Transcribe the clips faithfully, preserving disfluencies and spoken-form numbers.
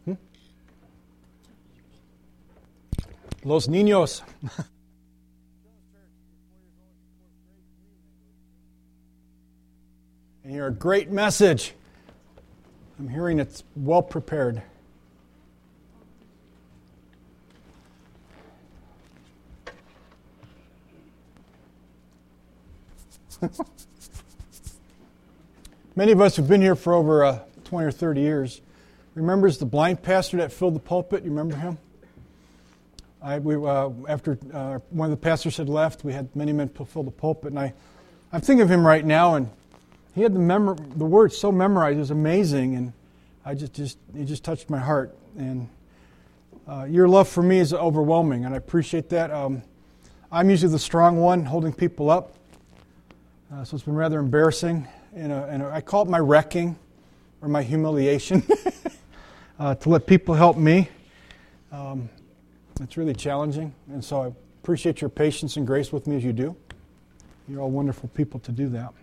Hmm? Los niños. And you're a great message. I'm hearing it's well prepared. Many of us have been here for over uh, twenty or thirty years. Remembers the blind pastor that filled the pulpit? You remember him? I, we, uh, after uh, one of the pastors had left, we had many men fill the pulpit, and I, I'm thinking of him right now, and he had the memor- the words so memorized. It was amazing, and I just, just he just touched my heart. And uh, your love for me is overwhelming, and I appreciate that. Um, I'm usually the strong one holding people up, uh, so it's been rather embarrassing. And, uh, and I call it my wrecking or my humiliation uh, to let people help me. Um, it's really challenging, and so I appreciate your patience and grace with me as you do. You're all wonderful people to do that.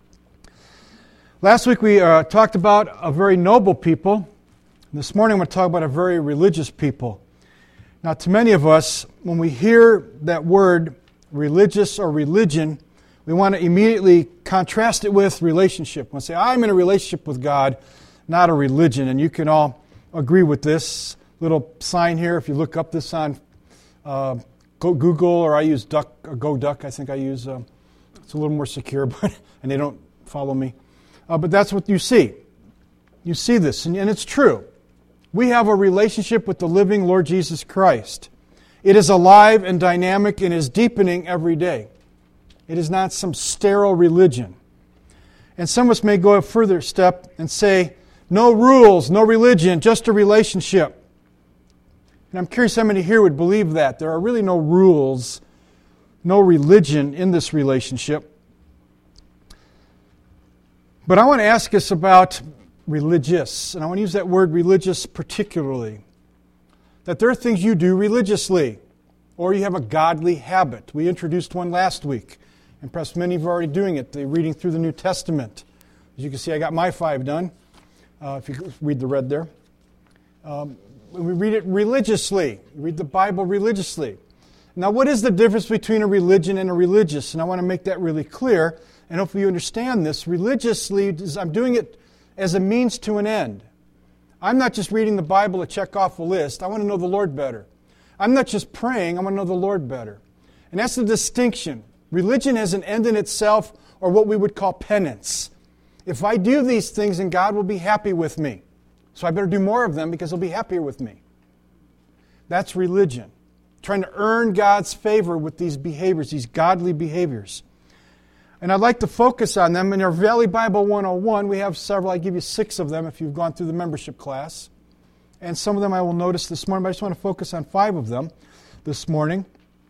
Last week we uh, talked about a very noble people. This morning I'm going to talk about a very religious people. Now, to many of us, when we hear that word religious or religion, we want to immediately contrast it with relationship. We want to say, I'm in a relationship with God, not a religion. And you can all agree with this little sign here. If you look up this on uh, Google, or I use Duck, or GoDuck, I think I use. Uh, it's a little more secure, but and they don't follow me. Uh, but that's what you see. You see this, and, and it's true. We have a relationship with the living Lord Jesus Christ. It is alive and dynamic and is deepening every day. It is not some sterile religion. And some of us may go a further step and say, no rules, no religion, just a relationship. And I'm curious how many here would believe that. There are really no rules, no religion in this relationship. But I want to ask us about religious, and I want to use that word religious particularly. That there are things you do religiously, or you have a godly habit. We introduced one last week. And perhaps many of you are already doing it, they're reading through the New Testament. As you can see, I got my five done, uh, if you read the red there. Um, we read it religiously. We read the Bible religiously. Now, what is the difference between a religion and a religious? And I want to make that really clear, and hopefully you understand this. Religiously, I'm doing it as a means to an end. I'm not just reading the Bible to check off a list. I want to know the Lord better. I'm not just praying, I want to know the Lord better. And that's the distinction. Religion has an end in itself, or what we would call penance. If I do these things, then God will be happy with me. So I better do more of them because He'll be happier with me. That's religion. Trying to earn God's favor with these behaviors, these godly behaviors. And I'd like to focus on them. In our Valley Bible one oh one, we have several. I give you six of them if you've gone through the membership class. And some of them I will notice this morning, but I just want to focus on five of them this morning.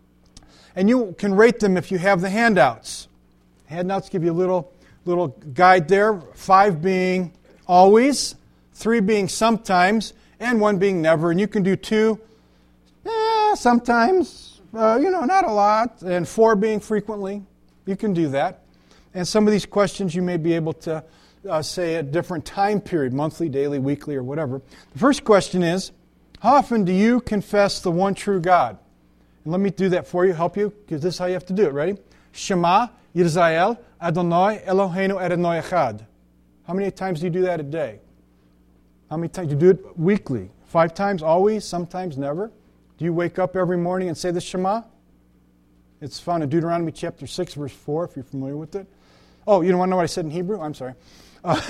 And you can rate them if you have the handouts. Handouts give you a little, little guide there. Five being always, three being sometimes, and one being never. And you can do two, eh, sometimes, uh, you know, not a lot, and four being frequently. You can do that. And some of these questions you may be able to uh, say at different time period, monthly, daily, weekly, or whatever. The first question is, how often do you confess the one true God? And let me do that for you, help you, because this is how you have to do it. Ready? Shema Yisrael Adonai Eloheinu Adonai Echad. How many times do you do that a day? How many times do you do it weekly? Five times, always, sometimes, never? Do you wake up every morning and say the Shema? It's found in Deuteronomy chapter six, verse four, if you're familiar with it. Oh, you don't want to know what I said in Hebrew? I'm sorry. Uh,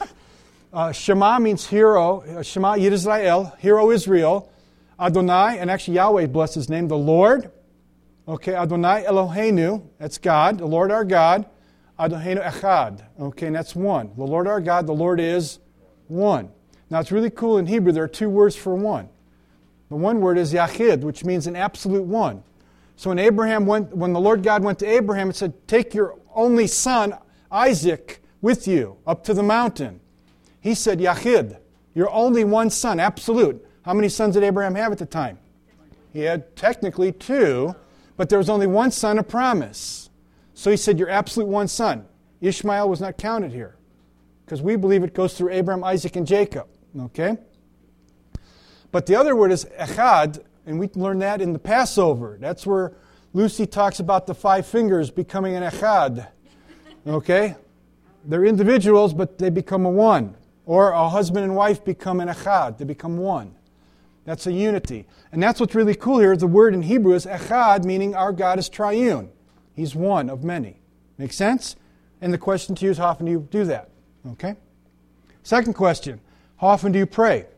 uh, Shema means hero. Shema Yisrael, hero Israel. Adonai, and actually Yahweh, bless His name, the Lord. Okay, Adonai Eloheinu, that's God, the Lord our God. Adonai Echad, okay, and that's one. The Lord our God, the Lord is one. Now it's really cool in Hebrew, there are two words for one. The one word is Yachid, which means an absolute one. So when Abraham went, when the Lord God went to Abraham and said, take your only son, Isaac, with you up to the mountain. He said, Yachid, your only one son, absolute. How many sons did Abraham have at the time? He had technically two, but there was only one son of promise. So he said, your absolute one son. Ishmael was not counted here, because we believe it goes through Abraham, Isaac, and Jacob. Okay? But the other word is echad, and we learned that in the Passover. That's where Lucy talks about the five fingers becoming an echad. Okay? They're individuals, but they become a one. Or a husband and wife become an echad. They become one. That's a unity. And that's what's really cool here. The word in Hebrew is echad, meaning our God is triune. He's one of many. Make sense? And the question to you is, how often do you do that? Okay? Second question, how often do you pray?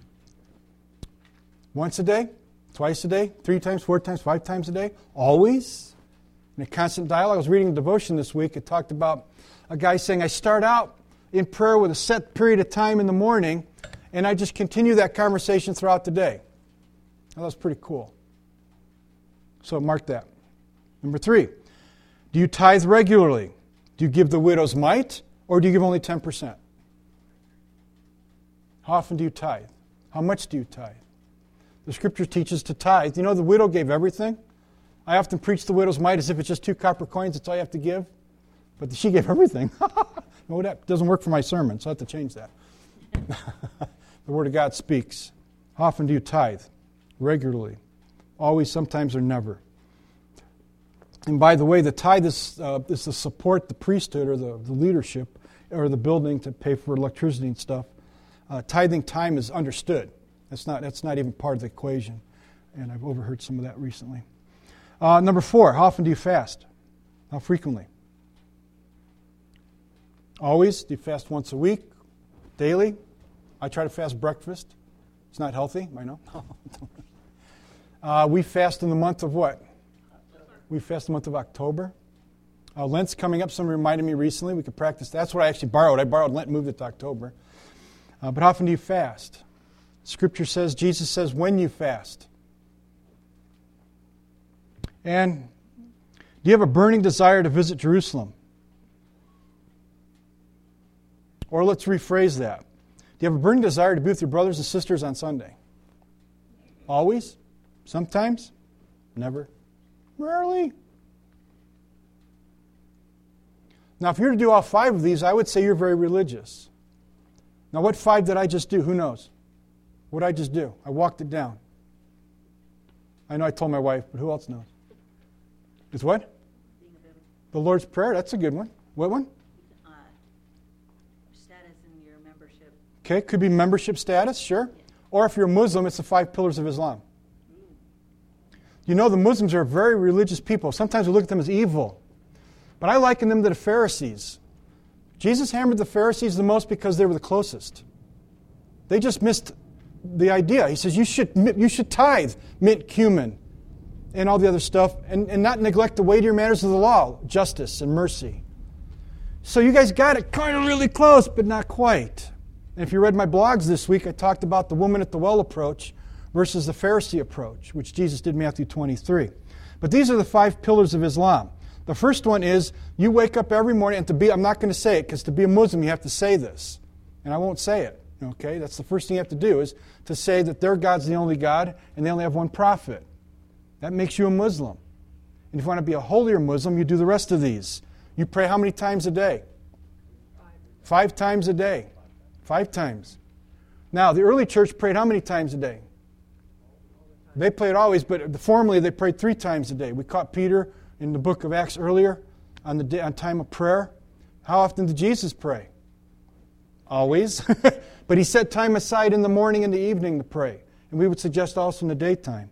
Once a day? Twice a day? Three times? Four times? Five times a day? Always? In a constant dialogue. I was reading a devotion this week. It talked about a guy saying, I start out in prayer with a set period of time in the morning, and I just continue that conversation throughout the day. Well, that's pretty cool. So mark that. Number three, do you tithe regularly? Do you give the widow's mite, or do you give only ten percent? How often do you tithe? How much do you tithe? The Scripture teaches to tithe. You know, the widow gave everything. I often preach the widow's mite as if it's just two copper coins, that's all you have to give. But she gave everything. No, that doesn't work for my sermon, so I have to change that. The Word of God speaks. How often do you tithe? Regularly. Always, sometimes, or never. And by the way, the tithe is, uh, is to support the priesthood or the, the leadership or the building to pay for electricity and stuff. Uh, tithing time is understood. That's not, that's not even part of the equation. And I've overheard some of that recently. Uh, number four, how often do you fast? How frequently? Always? Do you fast once a week? Daily? I try to fast breakfast. It's not healthy, I know. uh, we fast in the month of what? We fast the month of October. Uh, Lent's coming up. Someone reminded me recently we could practice. That's what I actually borrowed. I borrowed Lent and moved it to October. Uh, but how often do you fast? Scripture says, Jesus says, when you fast. And do you have a burning desire to visit Jerusalem? Or let's rephrase that. Do you have a burning desire to be with your brothers and sisters on Sunday? Always? Sometimes? Never? Rarely? Now, if you're to do all five of these, I would say you're very religious. Now, what five did I just do? Who knows? What did I just do? I walked it down. I know I told my wife, but who else knows? It's what? The Lord's Prayer. That's a good one. What one? Uh, status in your membership. Okay, could be membership status, sure. Yeah. Or if you're a Muslim, it's the five pillars of Islam. Mm. You know, the Muslims are very religious people. Sometimes we look at them as evil. But I liken them to the Pharisees. Jesus hammered the Pharisees the most because they were the closest. They just missed the idea. He says, you should you should tithe mint, cumin, and all the other stuff, and, and not neglect the weightier matters of the law, justice and mercy. So you guys got it kind of really close, but not quite. And if you read my blogs this week, I talked about the woman at the well approach versus the Pharisee approach, which Jesus did in Matthew twenty-three. But these are the five pillars of Islam. The first one is you wake up every morning, and to be, I'm not going to say it, because to be a Muslim you have to say this. And I won't say it. Okay? That's the first thing you have to do, is to say that their God's the only God, and they only have one prophet. That makes you a Muslim. And if you want to be a holier Muslim, you do the rest of these. You pray how many times a day? Five, Five times a day. Five times. Now, the early church prayed how many times a day? They prayed always, but formally they prayed three times a day. We caught Peter in the book of Acts earlier on the day, on time of prayer. How often did Jesus pray? Always. But he set time aside in the morning and the evening to pray. And we would suggest also in the daytime.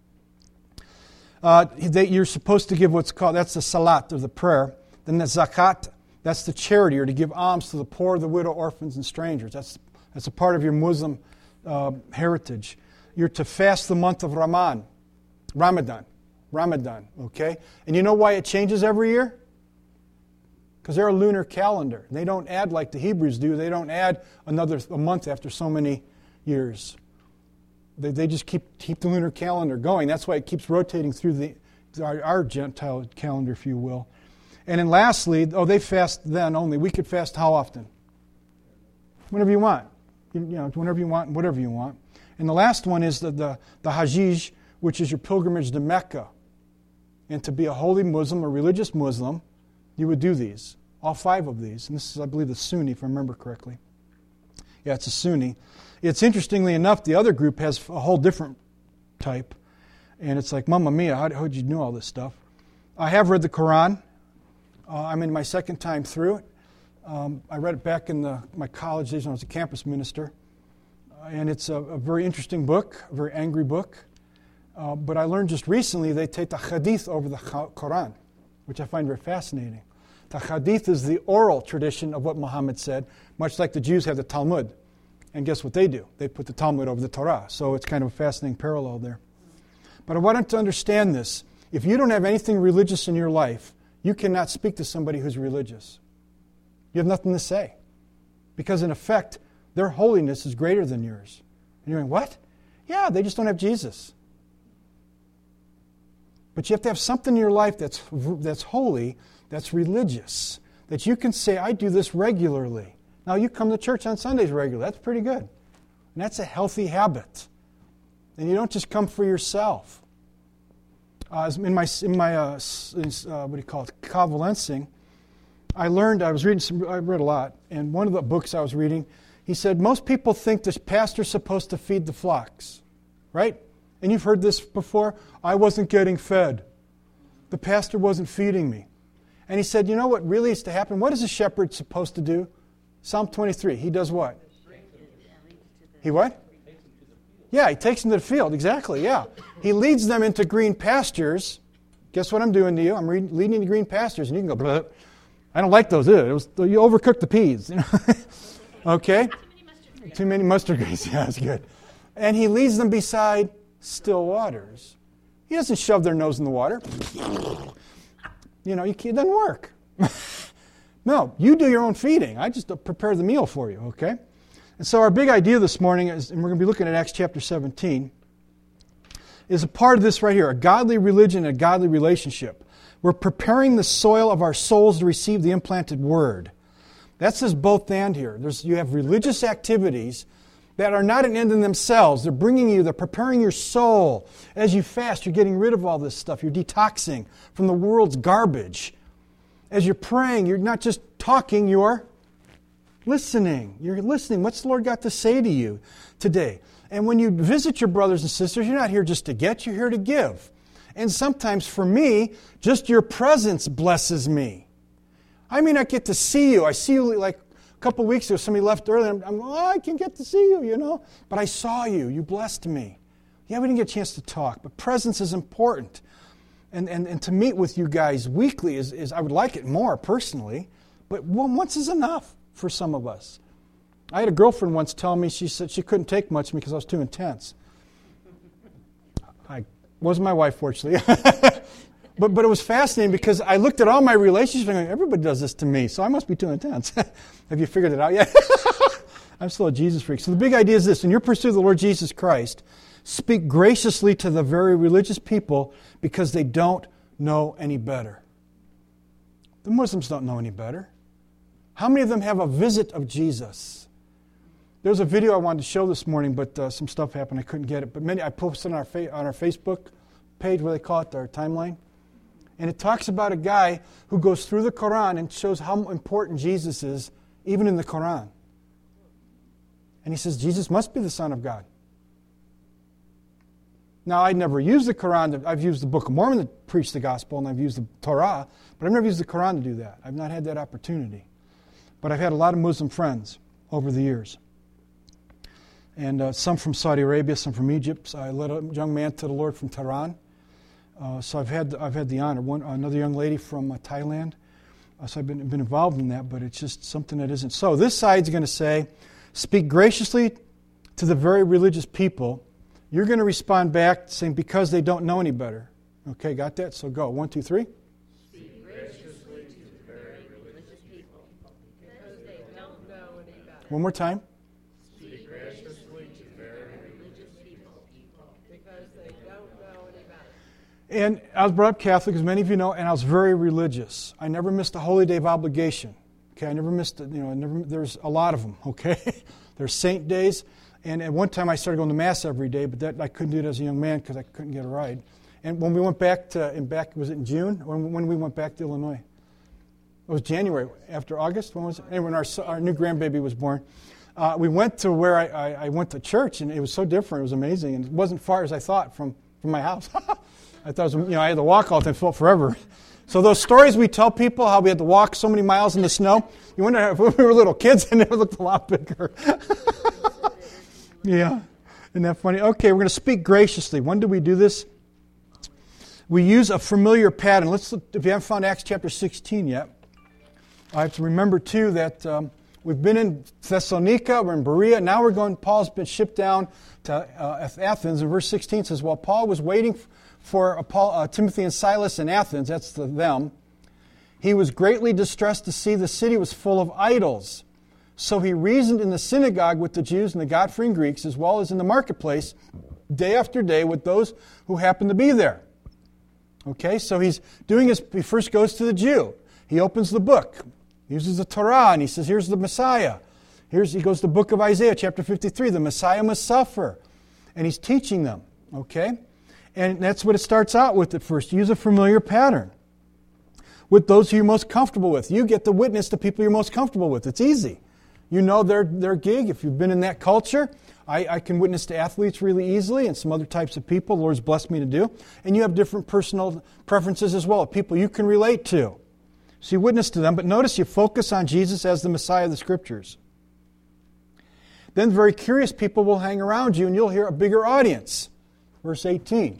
Uh, they, you're supposed to give what's called, that's the salat, or the prayer. Then the zakat, that's the charity, or to give alms to the poor, the widow, orphans, and strangers. That's, that's a part of your Muslim uh, heritage. You're to fast the month of Ramadan. Ramadan. Ramadan, okay? And you know why it changes every year? Because they're a lunar calendar. They don't add like the Hebrews do. They don't add another a month after so many years. They, they just keep keep the lunar calendar going. That's why it keeps rotating through the our, our Gentile calendar, if you will. And then lastly, oh, they fast then only. We could fast how often? Whenever you want. You, you know, whenever you want, whatever you want. And the last one is the, the, the Hajj, which is your pilgrimage to Mecca. And to be a holy Muslim, a religious Muslim, you would do these. All five of these. And this is, I believe, the Sunni, if I remember correctly. Yeah, it's a Sunni. It's interestingly enough, the other group has a whole different type. And it's like, Mamma Mia, how how'd you know all this stuff? I have read the Quran. Uh, I'm in my second time through it. Um, I read it back in the, my college days when I was a campus minister. Uh, and it's a, a very interesting book, a very angry book. Uh, but I learned just recently they take the hadith over the Quran, which I find very fascinating. The hadith is the oral tradition of what Muhammad said, much like the Jews have the Talmud. And guess what they do? They put the Talmud over the Torah. So it's kind of a fascinating parallel there. But I want to understand this. If you don't have anything religious in your life, you cannot speak to somebody who's religious. You have nothing to say. Because in effect, their holiness is greater than yours. And you're going, what? Yeah, they just don't have Jesus. But you have to have something in your life that's that's holy, that's religious, that you can say, I do this regularly. Now, you come to church on Sundays regularly. That's pretty good. And that's a healthy habit. And you don't just come for yourself. Uh, in my, in my uh, in, uh, what do you call it, convalescing, I learned, I was reading, some, I read a lot, and one of the books I was reading, he said, most people think the pastor's supposed to feed the flocks, right? And you've heard this before. I wasn't getting fed. The pastor wasn't feeding me. And he said, you know what really is to happen? What is a shepherd supposed to do? Psalm twenty-three. He does what? He what? Yeah, he takes them to the field. Exactly, yeah. He leads them into green pastures. Guess what I'm doing to you? I'm re- leading you to green pastures. And you can go, blah. I don't like those. Ew. It was, you overcooked the peas. You know? Okay? Too many mustard greens. Yeah, that's good. And he leads them beside still waters. He doesn't shove their nose in the water. You know, it doesn't work. No, you do your own feeding. I just prepare the meal for you, okay? And so our big idea this morning is, and we're going to be looking at Acts chapter seventeen, is a part of this right here, a godly religion and a godly relationship. We're preparing the soil of our souls to receive the implanted word. That says both and here. There's, you have religious activities that are not an end in themselves. They're bringing you, they're preparing your soul. As you fast, you're getting rid of all this stuff. You're detoxing from the world's garbage. As you're praying, you're not just talking, you're listening. You're listening. What's the Lord got to say to you today? And when you visit your brothers and sisters, you're not here just to get, you're here to give. And sometimes for me, just your presence blesses me. I may not get to see you. I see you like a couple of weeks ago, somebody left early, and I'm, I'm oh, I can get to see you, you know. But I saw you. You blessed me. Yeah, we didn't get a chance to talk, but presence is important. And, and, and to meet with you guys weekly is, is, I would like it more personally, but once is enough for some of us. I had a girlfriend once tell me, she said she couldn't take much because I was too intense. I wasn't my wife, fortunately. but but it was fascinating because I looked at all my relationships and I'm going, everybody does this to me, so I must be too intense. Have you figured it out yet? I'm still a Jesus freak. So the big idea is this: in your pursuit of the Lord Jesus Christ, speak graciously to the very religious people because they don't know any better. The Muslims don't know any better. How many of them have a visit of Jesus? There's a video I wanted to show this morning, but uh, some stuff happened. I couldn't get it. But many I posted on our fa- on our Facebook page, where they call it our timeline. And it talks about a guy who goes through the Quran and shows how important Jesus is, even in the Quran. And he says, Jesus must be the Son of God. Now, I'd never used the Quran. To, I've used the Book of Mormon to preach the gospel, and I've used the Torah, but I've never used the Quran to do that. I've not had that opportunity. But I've had a lot of Muslim friends over the years. And uh, some from Saudi Arabia, some from Egypt. I led a young man to the Lord from Tehran. Uh, so I've had I've had the honor. One another young lady from uh, Thailand. Uh, so I've been been involved in that, but it's just something that isn't. So this side's going to say, speak graciously to the very religious people. You're going to respond back saying, because they don't know any better. Okay, got that? So go. One, two, three. Speak graciously to the very religious people, because they don't know any better. One more time. Speak graciously to the very religious people, because they don't know any better. And I was brought up Catholic, as many of you know, and I was very religious. I never missed a holy day of obligation. Okay, I never missed, a, you know, I never, there's a lot of them, okay? There's saint days. And at one time I started going to Mass every day, but that I couldn't do it as a young man because I couldn't get a ride. And when we went back to, in back, was it in June? When, when we went back to Illinois? It was January, after August? When was it? Anyway, when our, our new grandbaby was born. uh, we went to where I, I, I went to church, and it was so different. It was amazing, and it wasn't far as I thought from, from my house. I thought it was, you know, I had to walk all the time. It felt forever. So those stories we tell people, how we had to walk so many miles in the snow, you wonder if we were little kids and it looked a lot bigger. Yeah. Isn't that funny? Okay, we're going to speak graciously. When do we do this? We use a familiar pattern. Let's look, if you haven't found Acts chapter sixteen yet, I have to remember too that um, we've been in Thessalonica, we're in Berea, now we're going, Paul's been shipped down to uh, Athens, and verse sixteen says, while Paul was waiting for uh, Paul, uh, Timothy and Silas in Athens, that's the them, he was greatly distressed to see the city was full of idols. So he reasoned in the synagogue with the Jews and the God-fearing Greeks, as well as in the marketplace, day after day with those who happened to be there. Okay, so he's doing his, he first goes to the Jew. He opens the book, he uses the Torah, and he says, here's the Messiah. Here's, he goes to the book of Isaiah, chapter fifty-three, the Messiah must suffer. And he's teaching them, okay? And that's what it starts out with at first. Use a familiar pattern with those who you're most comfortable with. You get to witness to people you're most comfortable with. It's easy. You know their, their gig. If you've been in that culture, I, I can witness to athletes really easily and some other types of people the Lord's blessed me to do. And you have different personal preferences as well, people you can relate to. So you witness to them, but notice you focus on Jesus as the Messiah of the Scriptures. Then very curious people will hang around you and you'll hear a bigger audience. Verse eighteen.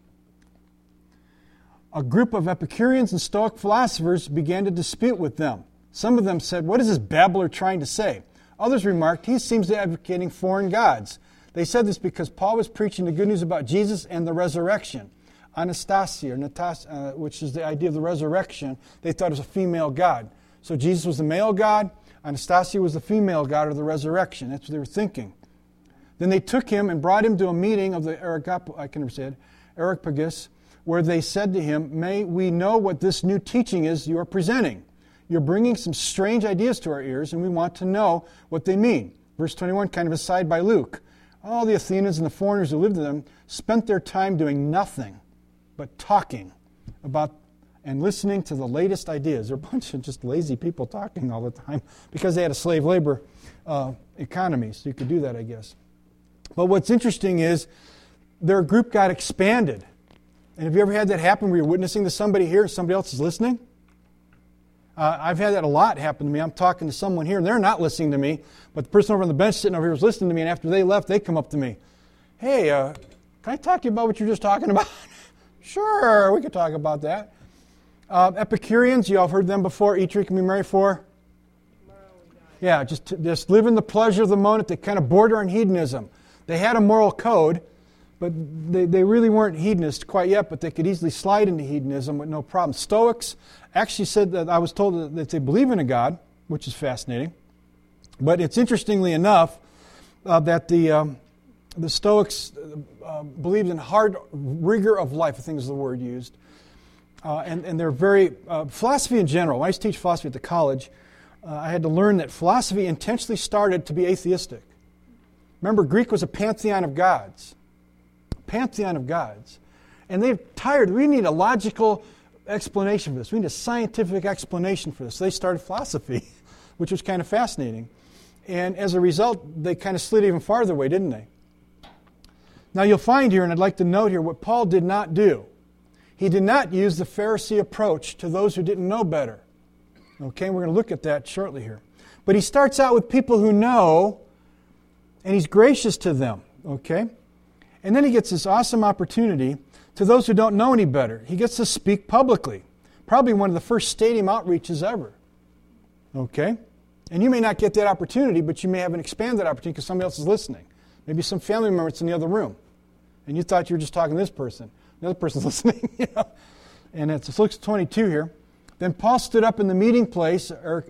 A group of Epicureans and Stoic philosophers began to dispute with them. Some of them said, what is this babbler trying to say? Others remarked, he seems to be advocating foreign gods. They said this because Paul was preaching the good news about Jesus and the resurrection. Anastasia, or Natas, uh, which is the idea of the resurrection, they thought it was a female god. So Jesus was the male god, Anastasia was the female god of the resurrection. That's what they were thinking. Then they took him and brought him to a meeting of the Areopag- I can never say it, Areopagus, where they said to him, may we know what this new teaching is you are presenting. You're bringing some strange ideas to our ears, and we want to know what they mean. Verse twenty-one, kind of aside by Luke. All the Athenians and the foreigners who lived with them spent their time doing nothing but talking about and listening to the latest ideas. They're a bunch of just lazy people talking all the time because they had a slave labor uh, economy, so you could do that, I guess. But what's interesting is their group got expanded. And have you ever had that happen where you're witnessing to somebody here and somebody else is listening? Uh, I've had that a lot happen to me. I'm talking to someone here and they're not listening to me, but the person over on the bench sitting over here was listening to me, and after they left, they come up to me. Hey, uh, can I talk to you about what you're just talking about? Sure, we could talk about that. Uh, Epicureans, you all have heard them before. Eat, drink, and be merry for? Yeah, just, just live in the pleasure of the moment. They kind of border on hedonism. They had a moral code, but they, they really weren't hedonists quite yet, but they could easily slide into hedonism with no problem. Stoics actually said that I was told that they believe in a God, which is fascinating. But it's interestingly enough uh, that the um, the Stoics uh, believed in hard rigor of life, I think is the word used. Uh, and, and they're very, uh, philosophy in general, when I used to teach philosophy at the college, uh, I had to learn that philosophy intentionally started to be atheistic. Remember, Greek was a pantheon of gods. Pantheon of gods. And they're tired. We need a logical explanation for this. We need a scientific explanation for this. So they started philosophy, which was kind of fascinating. And as a result, they kind of slid even farther away, didn't they? Now you'll find here, and I'd like to note here, what Paul did not do. He did not use the Pharisee approach to those who didn't know better. Okay, we're going to look at that shortly here. But he starts out with people who know, and he's gracious to them. Okay? And then he gets this awesome opportunity to those who don't know any better. He gets to speak publicly. Probably one of the first stadium outreaches ever. Okay? And you may not get that opportunity, but you may have an expanded opportunity because somebody else is listening. Maybe some family member that's in the other room. And you thought you were just talking to this person. The other person's listening. You know? And it's Luke twenty-two here. Then Paul stood up in the meeting place,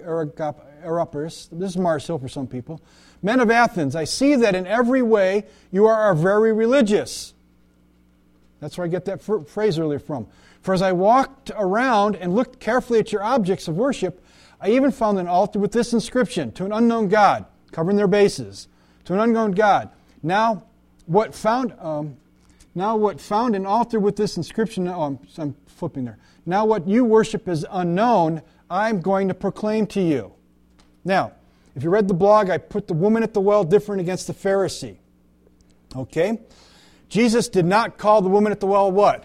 Areopagus. This is Mars Hill for some people. Men of Athens, I see that in every way you are very religious. That's where I get that phrase earlier from. For as I walked around and looked carefully at your objects of worship, I even found an altar with this inscription, to an unknown God, covering their bases, to an unknown God. Now, what found um, now what found an altar with this inscription, oh, I'm, I'm flipping there. Now what you worship is unknown, I'm going to proclaim to you. Now, If you read the blog, I put the woman at the well different against the Pharisee. Okay? Jesus did not call the woman at the well what?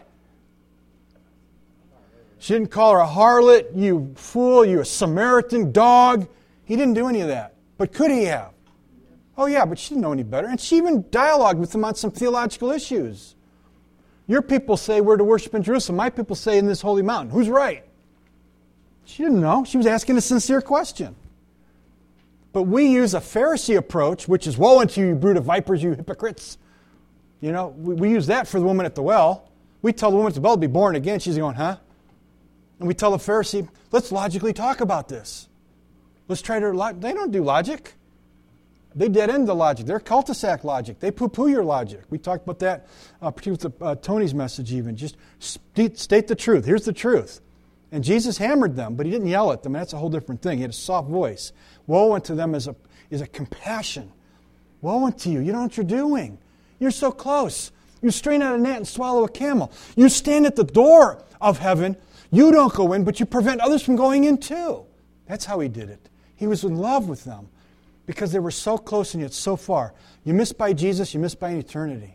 She didn't call her a harlot, you fool, you a Samaritan dog. He didn't do any of that. But could he have? Oh yeah, but she didn't know any better. And she even dialogued with him on some theological issues. Your people say we're to worship in Jerusalem. My people say in this holy mountain. Who's right? She didn't know. She was asking a sincere question. But we use a Pharisee approach, which is, woe unto you, you brood of vipers, you hypocrites. You know, we, we use that for the woman at the well. We tell the woman at the well to be born again. She's going, huh? And we tell the Pharisee, let's logically talk about this. Let's try to, log- they don't do logic. They dead end the logic. They're cul-de-sac logic. They poo-poo your logic. We talked about that, uh, particularly with the, uh, Tony's message even. Just state, state the truth. Here's the truth. And Jesus hammered them, but he didn't yell at them. That's a whole different thing. He had a soft voice. Woe unto them is a, is a compassion. Woe unto you. You know what you're doing. You're so close. You strain out a gnat and swallow a camel. You stand at the door of heaven. You don't go in, but you prevent others from going in too. That's how he did it. He was in love with them because they were so close and yet so far. You miss by Jesus, you miss by an eternity.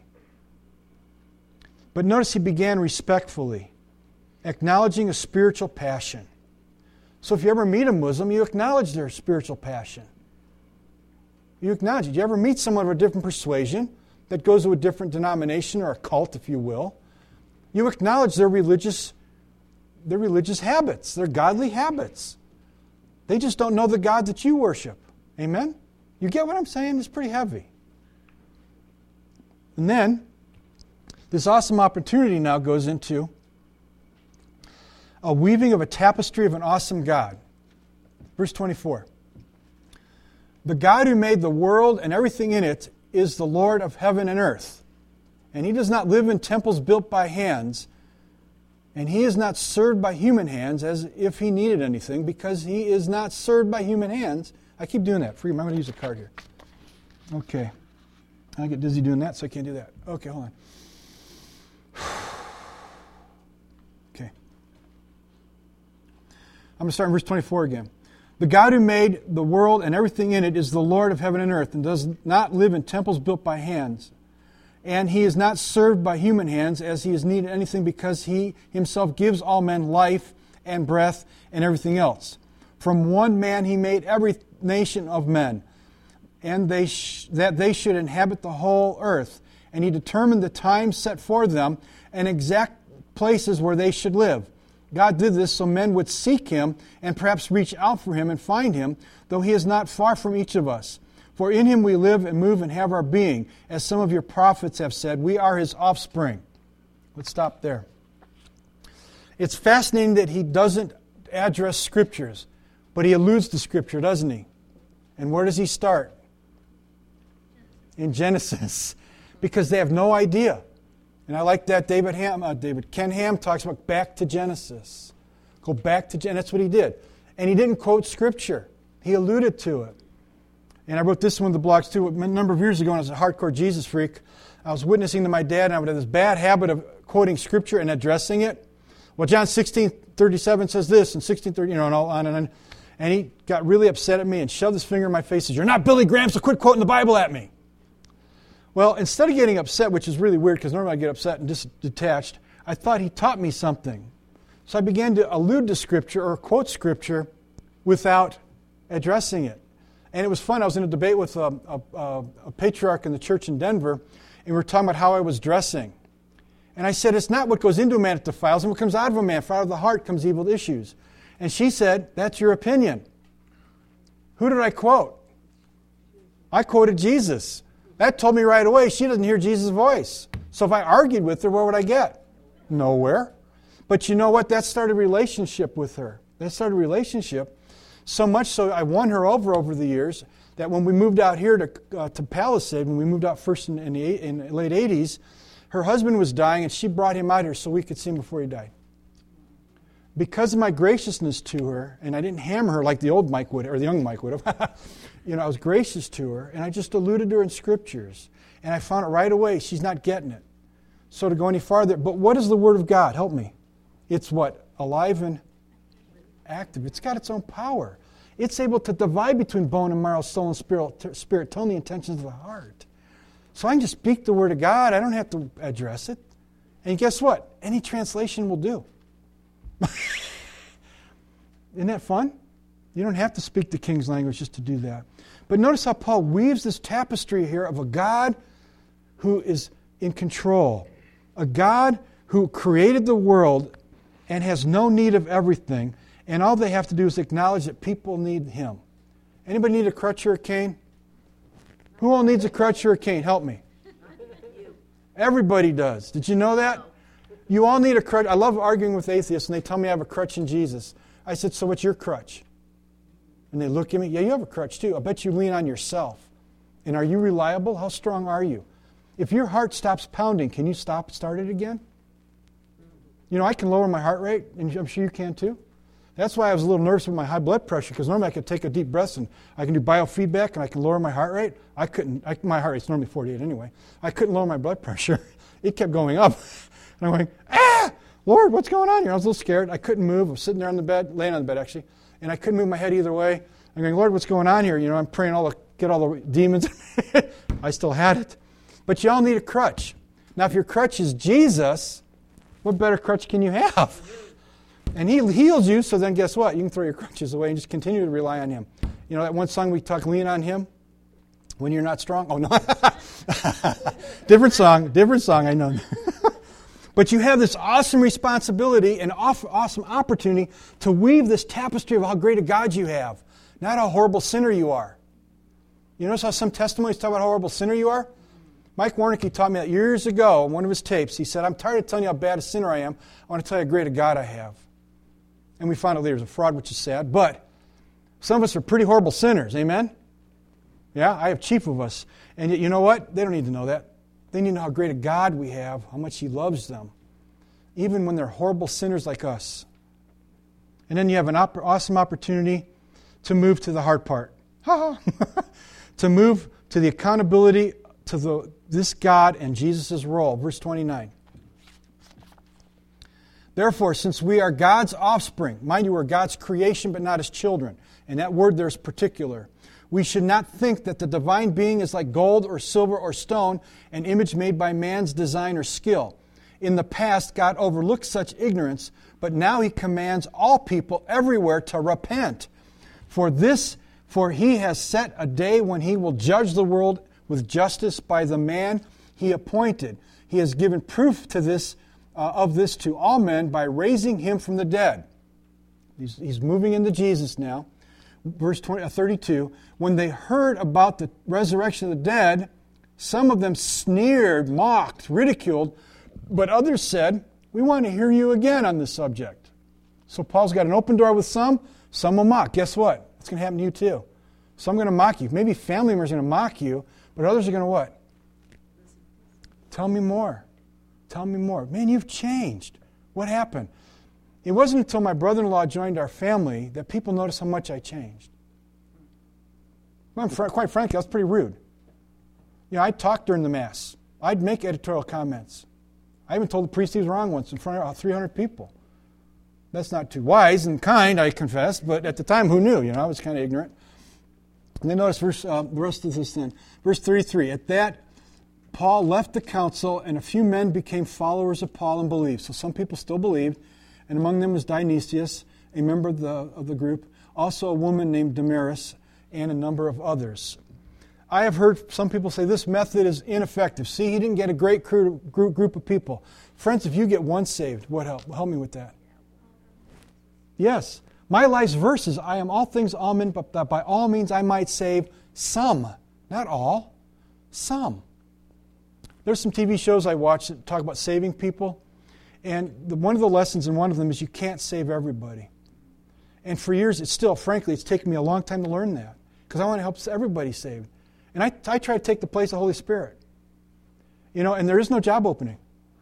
But notice he began respectfully, acknowledging a spiritual passion. So if you ever meet a Muslim, you acknowledge their spiritual passion. You acknowledge it. You ever meet someone of a different persuasion that goes to a different denomination or a cult, if you will, you acknowledge their religious, their religious habits, their godly habits. They just don't know the God that you worship. Amen? You get what I'm saying? It's pretty heavy. And then, this awesome opportunity now goes into a weaving of a tapestry of an awesome God. Verse twenty-four. The God who made the world and everything in it is the Lord of heaven and earth. And he does not live in temples built by hands, and he is not served by human hands as if he needed anything, because he is not served by human hands. I keep doing that. Freedom. I'm going to use a card here. Okay. I get dizzy doing that, so I can't do that. Okay, hold on. Okay. I'm going to start in verse twenty-four again. The God who made the world and everything in it is the Lord of heaven and earth, and does not live in temples built by hands. And he is not served by human hands as he is needed anything, because he himself gives all men life and breath and everything else. From one man he made every nation of men, and they sh- that they should inhabit the whole earth. And he determined the times set for them and exact places where they should live. God did this so men would seek him and perhaps reach out for him and find him, though he is not far from each of us. For in him we live and move and have our being. As some of your prophets have said, we are his offspring. Let's stop there. It's fascinating that he doesn't address scriptures, but he alludes to scripture, doesn't he? And where does he start? In Genesis. Because they have no idea. And I like that David Ham, uh, David Ken Ham talks about back to Genesis. Go back to Genesis. That's what he did. And he didn't quote scripture. He alluded to it. And I wrote this in one of the blogs too. A number of years ago when I was a hardcore Jesus freak, I was witnessing to my dad, and I would have this bad habit of quoting scripture and addressing it. Well, John sixteen thirty-seven says this, and sixteen thirty, you know, and all on and on. And he got really upset at me and shoved his finger in my face and said, "You're not Billy Graham, so quit quoting the Bible at me." Well, instead of getting upset, which is really weird because normally I get upset and just detached, I thought he taught me something. So I began to allude to Scripture or quote Scripture without addressing it. And it was fun. I was in a debate with a, a, a patriarch in the church in Denver, and we were talking about how I was dressing. And I said, it's not what goes into a man that defiles him, what comes out of a man, for out of the heart comes evil issues. And she said, that's your opinion. Who did I quote? I quoted Jesus. That told me right away she doesn't hear Jesus' voice. So if I argued with her, where would I get? Nowhere. But you know what? That started a relationship with her. That started a relationship. So much so I won her over over the years that when we moved out here to uh, to Palisade, when we moved out first in, in, the, in the late eighties, her husband was dying and she brought him out here so we could see him before he died. Because of my graciousness to her, and I didn't hammer her like the old Mike would, or the young Mike would have, you know, I was gracious to her, and I just alluded to her in scriptures. And I found it right away, she's not getting it. So to go any farther, but what is the Word of God? Help me. It's what? Alive and active. It's got its own power. It's able to divide between bone and marrow, soul and spirit, spirit, telling the intentions of the heart. So I can just speak the Word of God. I don't have to address it. And guess what? Any translation will do. Isn't that fun? You don't have to speak the King's language just to do that. But notice how Paul weaves this tapestry here of a God who is in control. A God who created the world and has no need of everything. And all they have to do is acknowledge that people need Him. Anybody need a crutch or a cane? Who all needs a crutch or a cane? Help me. Everybody does. Did you know that? You all need a crutch. I love arguing with atheists, and they tell me I have a crutch in Jesus. I said, so what's your crutch? And they look at me, yeah, you have a crutch too. I bet you lean on yourself. And are you reliable? How strong are you? If your heart stops pounding, can you stop, start it again? You know, I can lower my heart rate, and I'm sure you can too. That's why I was a little nervous with my high blood pressure, because normally I could take a deep breath and I can do biofeedback and I can lower my heart rate. I couldn't, I, my heart rate's normally forty-eight anyway. I couldn't lower my blood pressure. It kept going up. And I'm going, ah, Lord, what's going on here? I was a little scared. I couldn't move. I was sitting there on the bed, laying on the bed actually, and I couldn't move my head either way. I'm going, Lord, what's going on here? You know, I'm praying all the, get all the demons. I still had it. But you all need a crutch. Now, if your crutch is Jesus, what better crutch can you have? And He heals you, so then guess what? You can throw your crutches away and just continue to rely on Him. You know that one song we talk, lean on Him when you're not strong? Oh, no. Different song, different song, I know. But you have this awesome responsibility and awesome opportunity to weave this tapestry of how great a God you have, not how horrible sinner you are. You notice how some testimonies talk about how horrible sinner you are? Mike Warnicki taught me that years ago in one of his tapes. He said, I'm tired of telling you how bad a sinner I am. I want to tell you how great a God I have. And we found out later he was a fraud, which is sad. But some of us are pretty horrible sinners. Amen? Yeah, I have chief of us. And yet, you know what? They don't need to know that. They need to know how great a God we have, how much He loves them, even when they're horrible sinners like us. And then you have an op- awesome opportunity to move to the hard part. To move to the accountability to the, this God and Jesus' role. Verse twenty-nine. Therefore, since we are God's offspring, mind you, we're God's creation but not His children, and that word there is particular, we should not think that the divine being is like gold or silver or stone, an image made by man's design or skill. In the past, God overlooked such ignorance, but now He commands all people everywhere to repent. For this, for He has set a day when He will judge the world with justice by the man He appointed. He has given proof to this Uh, of this to all men by raising Him from the dead. He's, he's moving into Jesus now. Verse twenty, uh, thirty-two, when they heard about the resurrection of the dead, some of them sneered, mocked, ridiculed, but others said, we want to hear you again on this subject. So Paul's got an open door with some, some will mock. Guess what? It's going to happen to you too. Some are going to mock you. Maybe family members are going to mock you, but others are going to what? Tell me more. Tell me more. Man, you've changed. What happened? It wasn't until my brother-in-law joined our family that people noticed how much I changed. Well, quite frankly, I was pretty rude. You know, I'd talk during the Mass. I'd make editorial comments. I even told the priest he was wrong once in front of three hundred people. That's not too wise and kind, I confess, but at the time, who knew? You know, I was kind of ignorant. And then notice verse, uh, the rest of this then. Verse thirty-three, at that Paul left the council, and a few men became followers of Paul and believed. So some people still believed, and among them was Dionysius, a member of the, of the group, also a woman named Damaris, and a number of others. I have heard some people say this method is ineffective. See, he didn't get a great crew, group, group of people. Friends, if you get one saved, what help? Help me with that. Yes. My life's verse is, I am all things all men, but that by all means I might save some. Not all. Some. There's some T V shows I watch that talk about saving people. And the, one of the lessons in one of them is you can't save everybody. And for years, it's still, frankly, it's taken me a long time to learn that. Because I want to help everybody saved. And I, I try to take the place of the Holy Spirit. You know, and there is no job opening.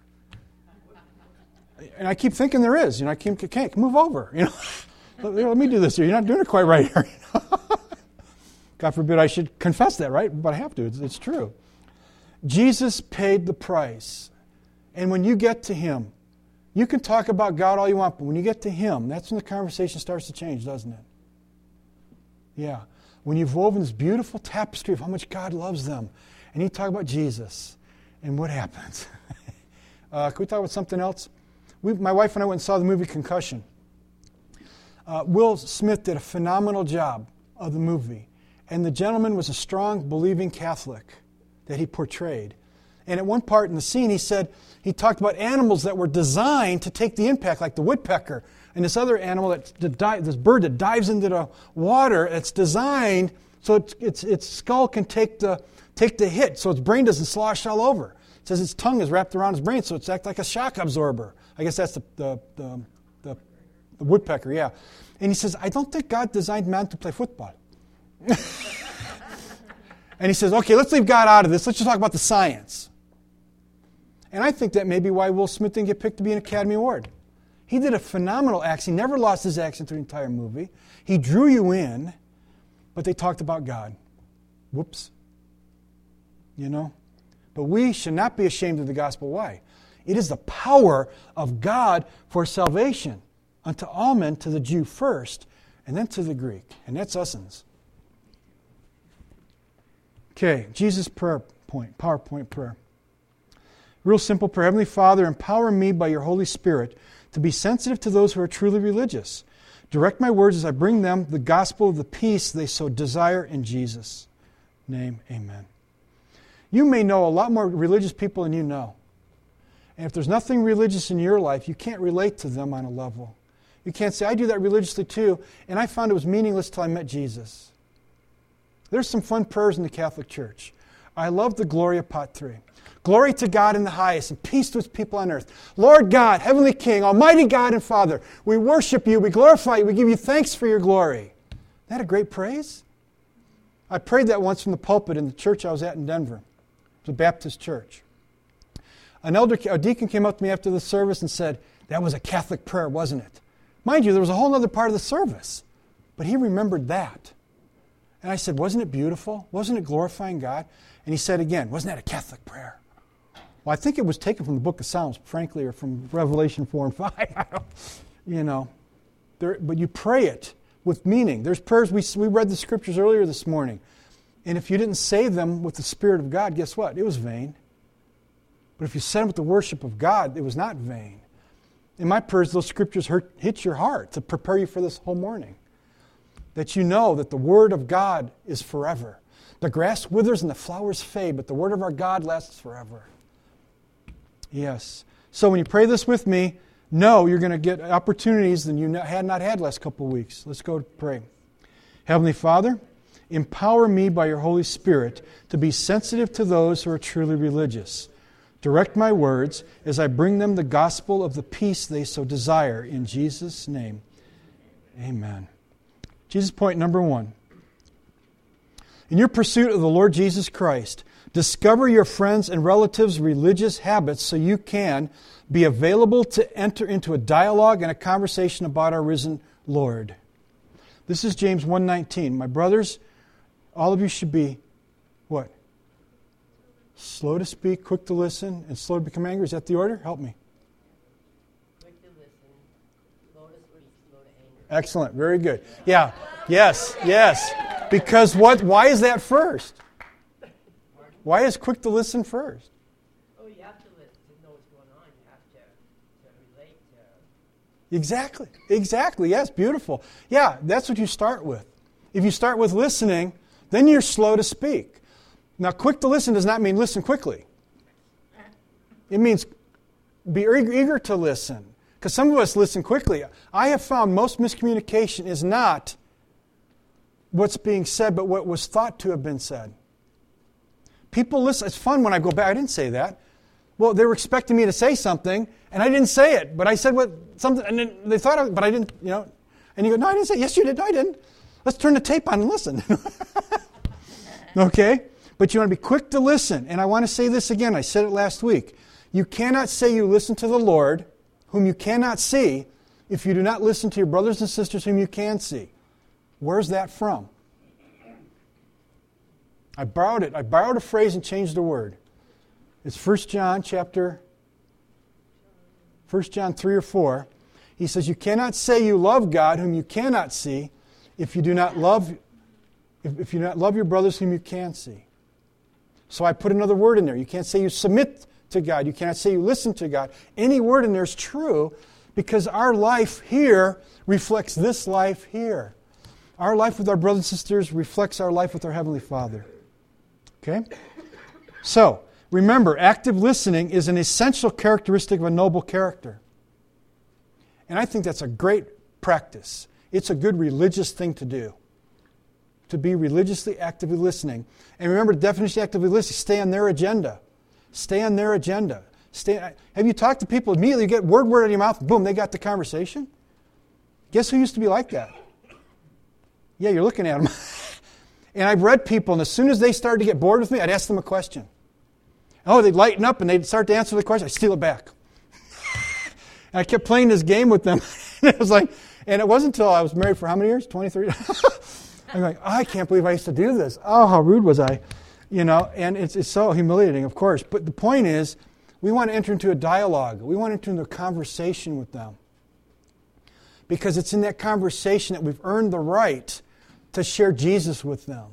And I keep thinking there is. You know, I keep, can't move over. You know, let, let me do this here. You're not doing it quite right here. You know? God forbid I should confess that, right? But I have to. It's, it's true. Jesus paid the price. And when you get to Him, you can talk about God all you want, but when you get to Him, that's when the conversation starts to change, doesn't it? Yeah. When you've woven this beautiful tapestry of how much God loves them, and you talk about Jesus, and what happens? uh, can we talk about something else? We, my wife and I went and saw the movie Concussion. Uh, Will Smith did a phenomenal job of the movie, and the gentleman was a strong, believing Catholic that he portrayed. And at one part in the scene, he said, he talked about animals that were designed to take the impact, like the woodpecker, and this other animal, that, that di- this bird that dives into the water, it's designed so it's, it's, its skull can take the, take the hit, so its brain doesn't slosh all over. It says its tongue is wrapped around its brain, so it's act like a shock absorber. I guess that's the, the, the, the, the woodpecker, yeah. And he says, I don't think God designed man to play football. And he says, okay, let's leave God out of this. Let's just talk about the science. And I think that may be why Will Smith didn't get picked to be an Academy Award. He did a phenomenal act. He never lost his accent through the entire movie. He drew you in, but they talked about God. Whoops. You know? But we should not be ashamed of the gospel. Why? It is the power of God for salvation unto all men, to the Jew first, and then to the Greek. And that's us'ns. Okay, Jesus' prayer point, PowerPoint prayer. Real simple prayer. Heavenly Father, empower me by your Holy Spirit to be sensitive to those who are truly religious. Direct my words as I bring them the gospel of the peace they so desire in Jesus' name. Amen. You may know a lot more religious people than you know. And if there's nothing religious in your life, you can't relate to them on a level. You can't say, I do that religiously too, and I found it was meaningless till I met Jesus. There's some fun prayers in the Catholic Church. I love the Gloria Patri. Glory to God in the highest, and peace to his people on earth. Lord God, Heavenly King, Almighty God and Father, we worship you, we glorify you, we give you thanks for your glory. Isn't that a great praise? I prayed that once from the pulpit in the church I was at in Denver. It was a Baptist church. An elder, a deacon came up to me after the service and said, that was a Catholic prayer, wasn't it? Mind you, there was a whole other part of the service, but he remembered that. And I said, wasn't it beautiful? Wasn't it glorifying God? And he said again, wasn't that a Catholic prayer? Well, I think it was taken from the book of Psalms, frankly, or from Revelation four and five. You know, there, but you pray it with meaning. There's prayers, we, we read the scriptures earlier this morning. And if you didn't say them with the Spirit of God, guess what? It was vain. But if you said them with the worship of God, it was not vain. In my prayers, those scriptures hurt, hit your heart to prepare you for this whole morning. That you know that the Word of God is forever. The grass withers and the flowers fade, but the Word of our God lasts forever. Yes. So when you pray this with me, know you're going to get opportunities that you had not had last couple of weeks. Let's go to pray. Heavenly Father, empower me by your Holy Spirit to be sensitive to those who are truly religious. Direct my words as I bring them the gospel of the peace they so desire. In Jesus' name, amen. Jesus point number one. In your pursuit of the Lord Jesus Christ, discover your friends' and relatives' religious habits so you can be available to enter into a dialogue and a conversation about our risen Lord. This is James one nineteen. My brothers, all of you should be, what? Slow to speak, quick to listen, and slow to become angry. Is that the order? Help me. Quick to listen, slow to speak, slow to anger. Excellent. Very good. Yeah. Yes. Yes. Because what? Why is that first? Why is quick to listen first? Oh, you have to listen to know what's going on. You have to, to relate to. Exactly. Exactly. Yes. Beautiful. Yeah. That's what you start with. If you start with listening, then you're slow to speak. Now, quick to listen does not mean listen quickly. It means be eager to listen. Because some of us listen quickly. I have found most miscommunication is not what's being said, but what was thought to have been said. People listen. It's fun when I go back. I didn't say that. Well, they were expecting me to say something, and I didn't say it. But I said what something, and then they thought, of, but I didn't. You know. And you go, no, I didn't say it. Yes, you did. No, I didn't. Let's turn the tape on and listen. Okay. But you want to be quick to listen. And I want to say this again. I said it last week. You cannot say you listen to the Lord, whom you cannot see, if you do not listen to your brothers and sisters whom you can see. Where's that from? I borrowed it. I borrowed a phrase and changed the word. It's First John chapter, First John three or four. He says, you cannot say you love God, whom you cannot see, if you do not love If, if you not love your brothers whom you can see. So I put another word in there. You can't say you submit to God. You cannot say you listen to God. Any word in there is true because our life here reflects this life here. Our life with our brothers and sisters reflects our life with our Heavenly Father. Okay? So, remember, active listening is an essential characteristic of a noble character. And I think that's a great practice. It's a good religious thing to do. To be religiously actively listening. And remember, the definition of actively listening, stay on their agenda. Stay on their agenda. Stay. Have you talked to people, immediately you get word word out of your mouth, boom, they got the conversation? Guess who used to be like that? Yeah, you're looking at them. And I've read people, and as soon as they started to get bored with me, I'd ask them a question. Oh, they'd lighten up, and they'd start to answer the question. I'd steal it back. And I kept playing this game with them. And it was like, and it wasn't until I was married for how many years? twenty-three? I'm like, oh, I can't believe I used to do this. Oh, how rude was I? You know, and it's, it's so humiliating, of course. But the point is, we want to enter into a dialogue. We want to enter into a conversation with them. Because it's in that conversation that we've earned the right to share Jesus with them.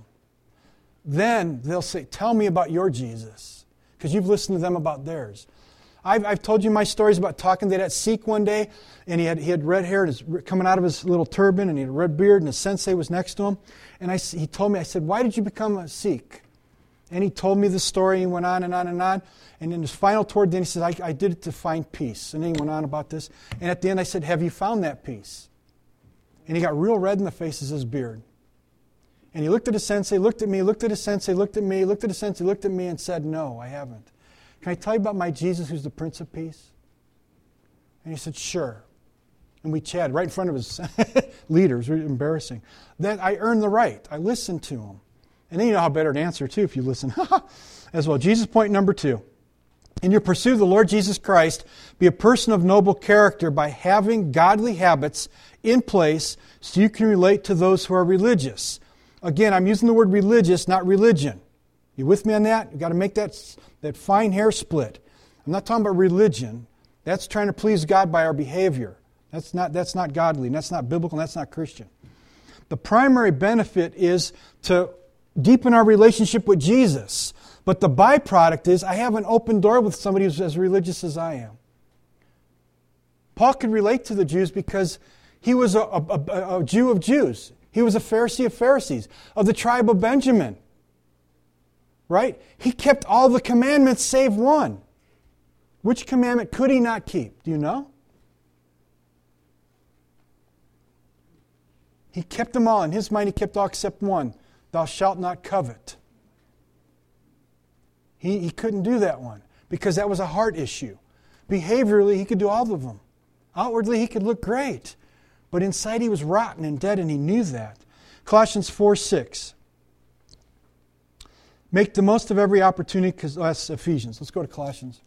Then they'll say, tell me about your Jesus. Because you've listened to them about theirs. I've, I've told you my stories about talking to that Sikh one day, and he had, he had red hair and his, coming out of his little turban, and he had a red beard, and his sensei was next to him. And I, he told me, I said, why did you become a Sikh? And he told me the story, and he went on and on and on. And in his final toward the end, he said, I, I did it to find peace. And then he went on about this. And at the end, I said, have you found that peace? And he got real red in the face as his beard. And he looked at his sensei, looked at me, looked at his sensei, looked at me, looked at his sensei, looked at me, and said, no, I haven't. Can I tell you about my Jesus who's the Prince of Peace? And he said, sure. And we chatted right in front of his leaders. Really embarrassing. Then I earned the right. I listened to him. And then you know how better to answer, too, if you listen. As well. Jesus point number two. In your pursuit of the Lord Jesus Christ, be a person of noble character by having godly habits in place so you can relate to those who are religious. Again, I'm using the word religious, not religion. You with me on that? You've got to make that, that fine hair split. I'm not talking about religion. That's trying to please God by our behavior. That's not, that's not godly, and that's not biblical, and that's not Christian. The primary benefit is to deepen our relationship with Jesus. But the byproduct is I have an open door with somebody who's as religious as I am. Paul could relate to the Jews because he was a, a, a, a Jew of Jews. He was a Pharisee of Pharisees, of the tribe of Benjamin. Right? He kept all the commandments save one. Which commandment could he not keep? Do you know? He kept them all. In his mind, he kept all except one. Thou shalt not covet. He, he couldn't do that one because that was a heart issue. Behaviorally, he could do all of them. Outwardly, he could look great. But inside, he was rotten and dead, and he knew that. Colossians four six. Make the most of every opportunity, because oh, that's Ephesians. Let's go to Colossians.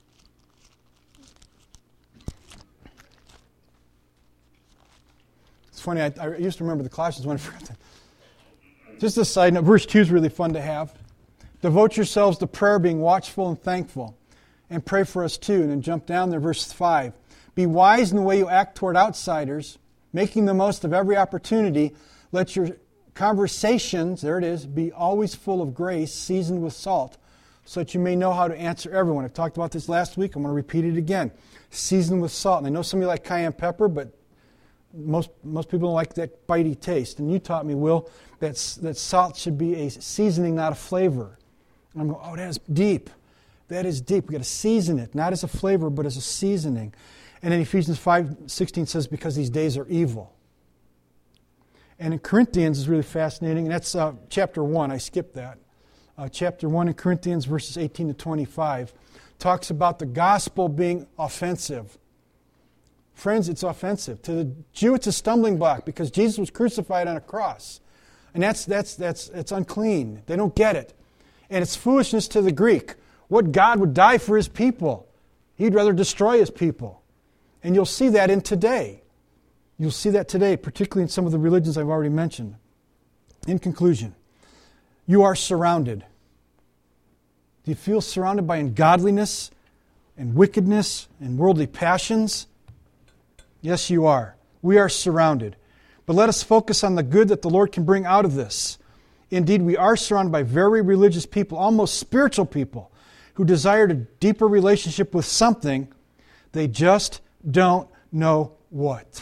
It's funny, I, I used to remember the Colossians one. I forgot that. Just a side note, verse two is really fun to have. Devote yourselves to prayer, being watchful and thankful. And pray for us too. And then jump down there, verse five. Be wise in the way you act toward outsiders, making the most of every opportunity. Let your conversations, there it is, be always full of grace, seasoned with salt, so that you may know how to answer everyone. I've talked about this last week. I'm going to repeat it again. Seasoned with salt. And I know some of you like cayenne pepper, but most most people don't like that bitey taste. And you taught me, Will, that, that salt should be a seasoning, not a flavor. And I'm going, oh, that is deep. That is deep. We've got to season it, not as a flavor, but as a seasoning. And then Ephesians five sixteen says, because these days are evil. And in Corinthians is really fascinating. And that's uh, chapter one. I skipped that. Uh, chapter one in Corinthians, verses eighteen to twenty-five, talks about the gospel being offensive. Friends, it's offensive. To the Jew, it's a stumbling block because Jesus was crucified on a cross. And that's, that's, that's, that's unclean. They don't get it. And it's foolishness to the Greek. What God would die for his people? He'd rather destroy his people. And you'll see that in today. You'll see that today, particularly in some of the religions I've already mentioned. In conclusion, you are surrounded. Do you feel surrounded by ungodliness and wickedness and worldly passions? Yes, you are. We are surrounded. But let us focus on the good that the Lord can bring out of this. Indeed, we are surrounded by very religious people, almost spiritual people, who desire a deeper relationship with something. They just don't know what.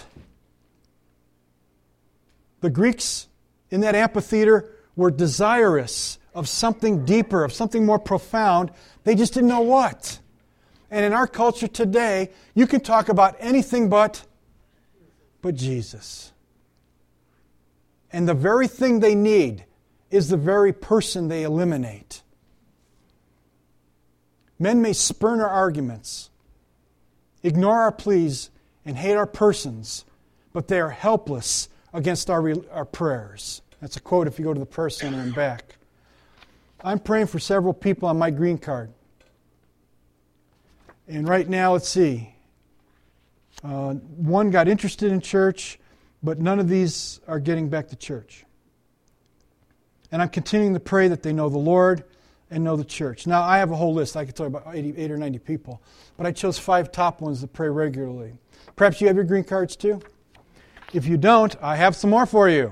The Greeks in that amphitheater were desirous of something deeper, of something more profound. They just didn't know what. And in our culture today, you can talk about anything but, but Jesus. And the very thing they need is the very person they eliminate. Men may spurn our arguments, ignore our pleas, and hate our persons, but they are helpless against our, our prayers. That's a quote if you go to the prayer center and back. I'm praying for several people on my green card. And right now, let's see. Uh, one got interested in church, but none of these are getting back to church. And I'm continuing to pray that they know the Lord and know the church. Now, I have a whole list. I could tell you about eighty-eight or ninety people. But I chose five top ones to pray regularly. Perhaps you have your green cards too? If you don't, I have some more for you.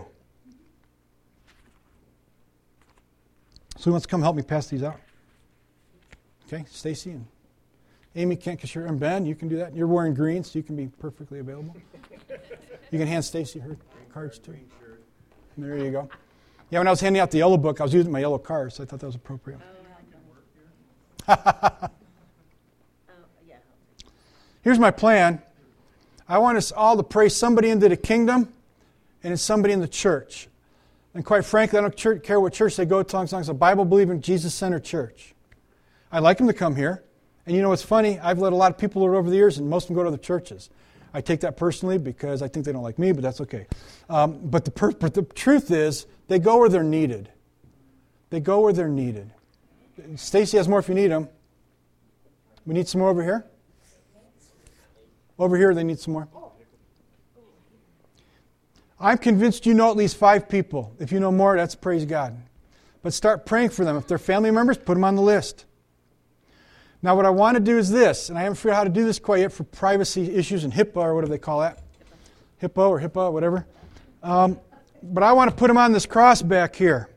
So who wants to come help me pass these out? Okay, Stacy and Amy can't because you're, and Ben, you can do that. You're wearing green, so you can be perfectly available. You can hand Stacy her cards too. There you go. Yeah, when I was handing out the yellow book, I was using my yellow card, so I thought that was appropriate. Oh, yeah. Here's my plan. I want us all to pray somebody into the kingdom and it's somebody in the church. And quite frankly, I don't care what church they go to as long as it's a Bible-believing, Jesus-centered church. I'd like them to come here. And you know what's funny? I've led a lot of people over the years, and most of them go to other churches. I take that personally because I think they don't like me, but that's okay. Um, but, the per- but the truth is, they go where they're needed. They go where they're needed. Stacy has more if you need them. We need some more over here? Over here, they need some more. I'm convinced you know at least five people. If you know more, that's praise God. But start praying for them. If they're family members, put them on the list. Now, what I want to do is this, and I haven't figured out how to do this quite yet for privacy issues and HIPAA or whatever they call that. HIPAA or HIPAA, whatever. Um, but I want to put them on this cross back here.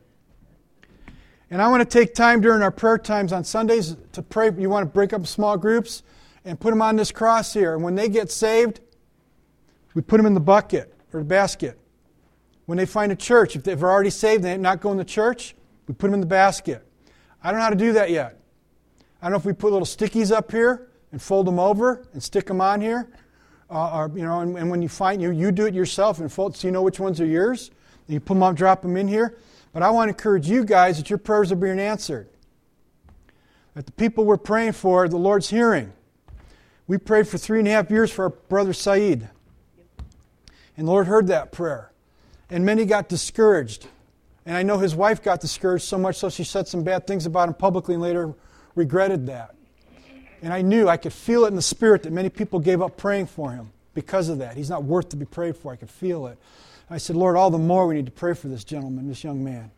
And I want to take time during our prayer times on Sundays to pray. You want to break up small groups and put them on this cross here. And when they get saved, we put them in the bucket or the basket. When they find a church, if they're already saved and they're not going to church, we put them in the basket. I don't know how to do that yet. I don't know if we put little stickies up here and fold them over and stick them on here. Uh, or, you know, and, and when you find, you, you do it yourself and fold so you know which ones are yours. And you put them up, drop them in here. But I want to encourage you guys that your prayers are being answered. That the people we're praying for, the Lord's hearing. We prayed for three and a half years for our brother Saeed. And the Lord heard that prayer. And many got discouraged. And I know his wife got discouraged so much so she said some bad things about him publicly and later regretted that. And I knew, I could feel it in the spirit that many people gave up praying for him because of that. He's not worth to be prayed for. I could feel it. I said, Lord, all the more we need to pray for this gentleman, this young man.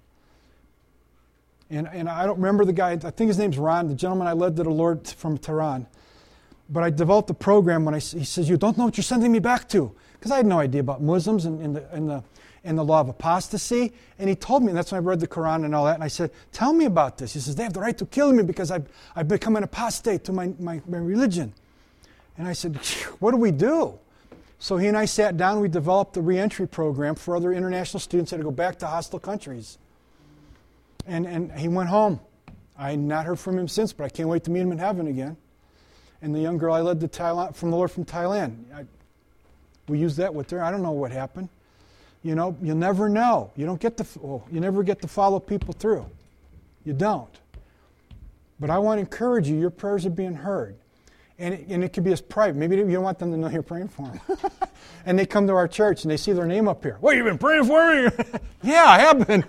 And and I don't remember the guy, I think his name's Ron, the gentleman I led to the Lord from Tehran. But I developed a program when I, he says, you don't know what you're sending me back to. Because I had no idea about Muslims and, and, the, and, the, and the law of apostasy. And he told me, and that's when I read the Quran and all that. And I said, tell me about this. He says, they have the right to kill me because I've, I've become an apostate to my, my, my religion. And I said, what do we do? So he and I sat down, we developed a reentry program for other international students that had to go back to hostile countries. And and he went home. I had not heard from him since, but I can't wait to meet him in heaven again. And the young girl I led to Thailand, from the Lord from Thailand, I, we used that with her. I don't know what happened. You know, you never know. You don't get to, oh, you never get to follow people through. You don't. But I want to encourage you, your prayers are being heard. And it, and it could be as private. Maybe you don't want them to know you're praying for them. And they come to our church and they see their name up here. What, you've been praying for me? Yeah, I have been.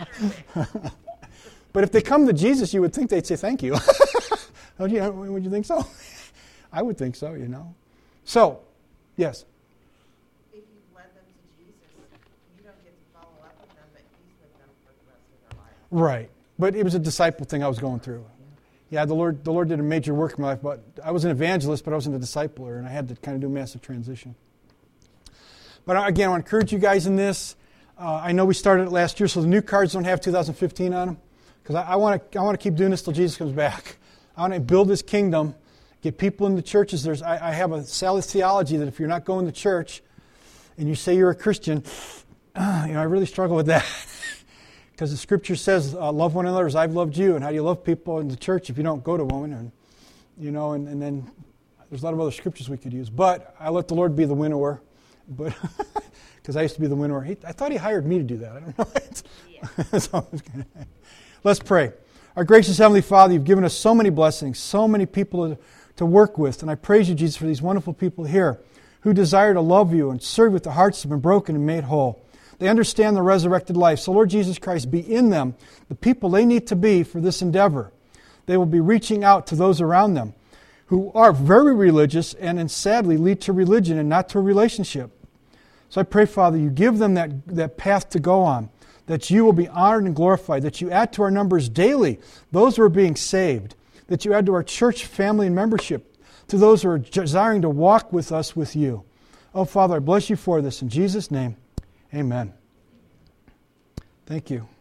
But if they come to Jesus, you would think they'd say thank you. Would you, would you think so? I would think so, you know. So, yes? If you led them to Jesus, you don't get to follow up with them, but he's with them for the rest of their life. Right. But it was a disciple thing I was going through. Yeah, the Lord the Lord did a major work in my life, but I was an evangelist, but I wasn't a discipler, and I had to kind of do a massive transition. But again, I want to encourage you guys in this. Uh, I know we started it last year, so the new cards don't have two thousand fifteen on them. Because I, I want to I want to keep doing this till Jesus comes back. I want to build His kingdom, get people in the churches. There's I, I have a solid theology that if you're not going to church and you say you're a Christian, uh, you know, I really struggle with that. Because the Scripture says, uh, love one another as I've loved you. And how do you love people in the church if you don't go to one? And, you know, and, and then there's a lot of other scriptures we could use. But I let the Lord be the winnower. But because I used to be the winnower. He, I thought He hired me to do that. I don't know. Yeah. So, let's pray. Our gracious Heavenly Father, You've given us so many blessings, so many people to, to work with. And I praise You, Jesus, for these wonderful people here who desire to love You and serve with the hearts that have been broken and made whole. They understand the resurrected life. So, Lord Jesus Christ, be in them the people they need to be for this endeavor. They will be reaching out to those around them who are very religious and, and sadly lead to religion and not to a relationship. So I pray, Father, You give them that, that path to go on, that You will be honored and glorified, that You add to our numbers daily those who are being saved, that You add to our church family and membership, to those who are desiring to walk with us with You. Oh, Father, I bless You for this. In Jesus' name, amen. Thank you.